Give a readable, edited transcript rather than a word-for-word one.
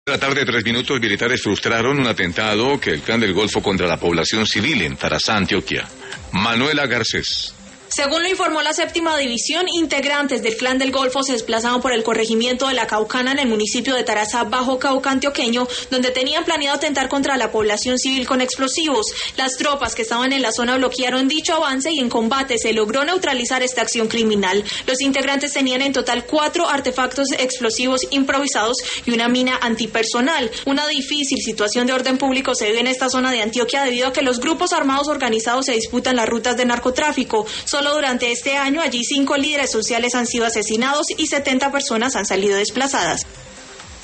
A la tarde, 3 minutos, militares frustraron un atentado que el Clan del Golfo contra la población civil en Tarazá, Antioquia. Manuela Garcés. Según lo informó la séptima división, integrantes del Clan del Golfo se desplazaban por el corregimiento de La Caucana en el municipio de Tarazá, Bajo Cauca antioqueño, donde tenían planeado atentar contra la población civil con explosivos. Las tropas que estaban en la zona bloquearon dicho avance y en combate se logró neutralizar esta acción criminal. Los integrantes tenían en total 4 artefactos explosivos improvisados y una mina antipersonal. Una difícil situación de orden público se vive en esta zona de Antioquia debido a que los grupos armados organizados se disputan las rutas de narcotráfico. Solo durante este año allí 5 líderes sociales han sido asesinados y 70 personas han salido desplazadas.